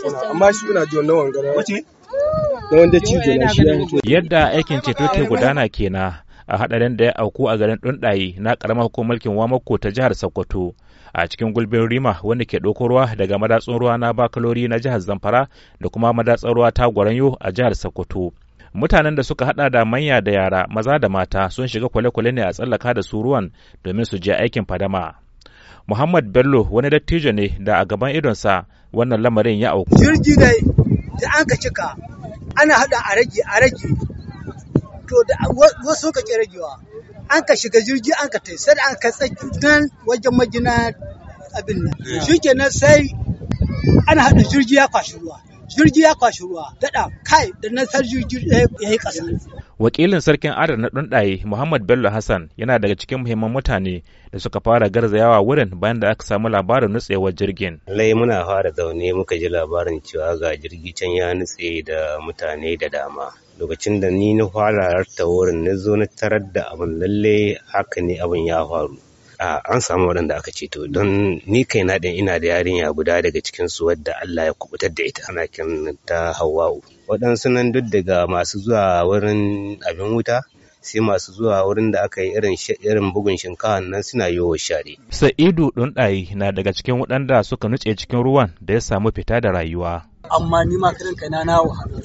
amma shi ina ji wannan wangara na wanda cizo na shi ya fito. Yadda aikin ceto ke gudana kenan a hadarin da ya auku a garin Dundaye na karamar hukumar mulkin Wamako ta jihar Sokoto a cikin gulbin Rima wanda ke ɗauko ruwa daga madatsun ruwa na Bakalori na jihar Zamfara da kuma madatsun ruwa ta Gwaranyo a jihar Sokoto. Mutanen da suka hada da manya da yara, maza da mata sun shiga kwale-kwale ne a tsallaka da su ruwan domin su je aikin fadama. Muhammad Bello wani dattijo ne da a gaban idonsa wannan lamarin ya auku. Jirgi dai da an ka cika ana hada a rage to da wasu ka ke ragewa an ka shiga jirgi an ka tai sai an ka tsaki nan wajen magina abin nan shikenan sai ana hada jirgi ya kwashi ruwa daɗa kai da nasar jirgi ya yi ƙasa. Wakilin sarkin adar na Dundaye Muhammad Bello Hassan yana daga cikin muhimman mutane da suka fara garzayawa wurin bayan da aka samu labarin nutsewar jirgin. Lai muna fara zaune muka ji labarin cewa ga jirgi can ya nutse da mutane da dama. Lokacin da ni na fara rarta wurin na zo na tarar da abin lalle haka ne abin ya faru. An samu waɗanda aka ceto don ni kaina ɗin ina da yarinya guda daga cikinsu wadda Allah ya kubutar da ita ana kiranta Hawwa'u. Waɗansu nan duk daga masu zuwa wurin abin wuta sai masu zuwa wurin da aka yi irin bugun shinkawa nan suna yiwo share. Sa'idu Dundaye na daga cikin waɗanda suka nutse cikin ruwan da ya samu fita da rayuwa. Amma ni ma kiran kaina na wahala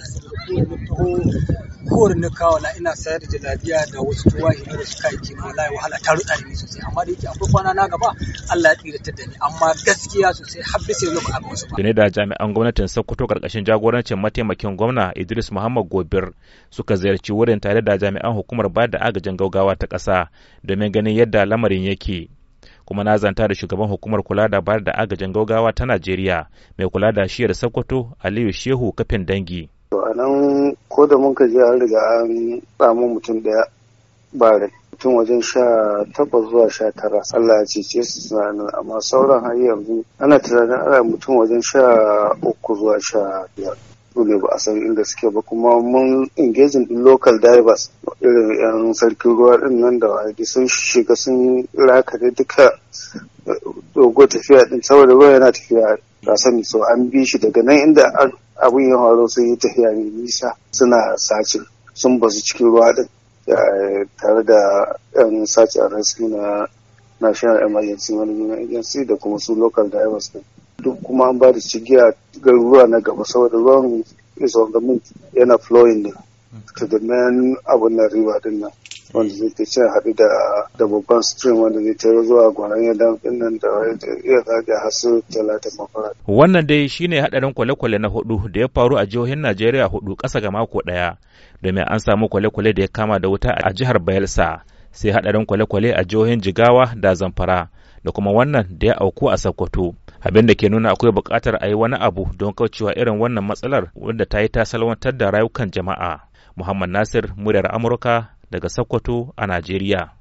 kowar na kawo na ina sayar da jalabiya da wasu tuwahi da suka yi kima wallahi wahala ta rutsa ni sosai amma da yake akwai kwana na gaba Allah ya tsiratar da ni amma gaskiya sosai har bisa lokacin abin su. Tuni da jami'an gwamnatin Sokoto karkashin jagorancin mataimakin gwamna Idris Muhammad Gobir suka ziyarci wurin tare da jami'an hukumar ba da agajin gaugawa ta ƙasa domin ganin yadda lamarin yake. Kuma na zanta da shugaban hukumar kula da bayar da agajin gaugawa ta Najeriya mai kula da shiyar Sokoto Aliyu Shehu Kafin Dangi. A nan ko da mun je an riga an samu mutum daya bare mutum wajen 18 zuwa 19 Allah ya cece su suna nan amma sauran har yanzu ana tunanin ana mutum wajen 13 zuwa 15 dole ba a san inda suke ba kuma mun engaging din local divers irin yan sarkin ruwa din nan da wani sun shiga sun rakare duka dogo tafiya din saboda ruwa yana tafiya da sani so an bi shi daga nan inda abin ya faru sun yi tafiya mai nisa suna sace sun basu cikin ruwa din tare da yan sace a rescue na National Emergency Management Agency da kuma su local divers din duk kuma an ba da cigiya garuruwa na gaba saboda ruwan is on the move yana flowing ne to the main abun na river din nan wanda zai ta ce haɗu da babban stream wanda zai tare zuwa Gwaranyo dam din nan da iya zaga hasu Talatin Mafara. Wannan dai shine hadarin kwale-kwale na hudu da ya faru a jihohin Najeriya hudu ƙasa ga mako ɗaya domin an samu kwale-kwale da ya kama da wuta a jihar Bayelsa sai hadarin kwale-kwale a jihohin Jigawa da Zamfara da kuma wannan da ya auku a Sokoto. Abin da ke nuna akwai buƙatar a yi wani abu don kaucewa irin wannan matsalar wadda ta yi ta salwantar da rayukan jama'a. Muhammad Nasir, muryar Amurka daga Sokoto a Najeriya.